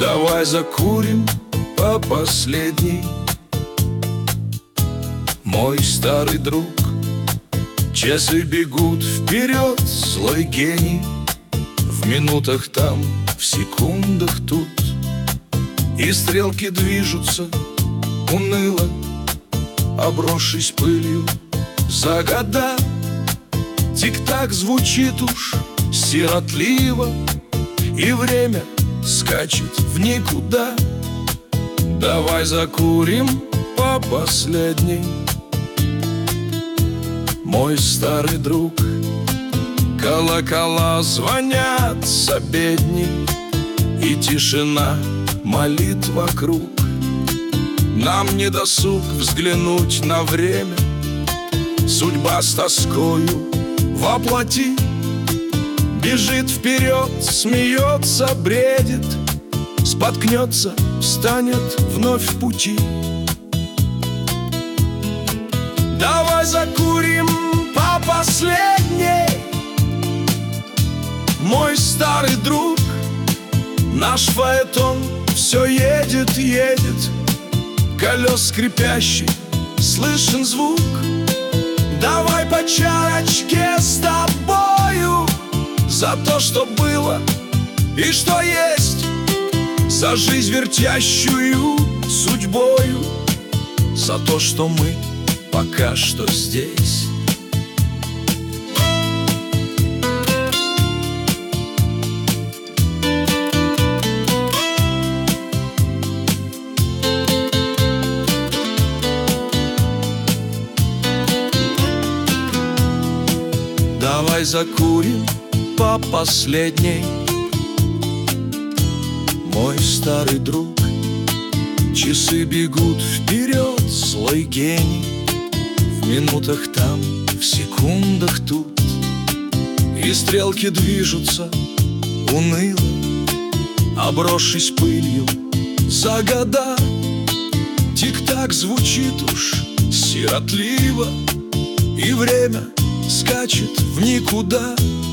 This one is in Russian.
Давай закурим по последней, мой старый друг. Часы бегут вперед, злой гений, в минутах там, в секундах тут. И стрелки движутся уныло, обросшись пылью за года. Тик-так звучит уж сиротливо, и время скачет в никуда. Давай закурим по последней, мой старый друг. Колокола звонят с обедней, и тишина молит вокруг. Нам не досуг взглянуть на время, судьба с тоскою воплоти. Бежит вперед, смеется, бредит, споткнется, встанет вновь в пути. Давай закурим по последней, мой старый друг. Наш фаэтон все едет, едет, колес скрипящий, слышен звук. Давай по чарочке с тобою за то, что было и что есть, за жизнь вертящую судьбою, за то, что мы пока что здесь. Давай закурим по последней, мой старый друг. Часы бегут вперед, злой гений, в минутах там, в секундах тут. И стрелки движутся уныло, обросшись пылью за года. Тик-так звучит уж сиротливо, и время скачет в никуда.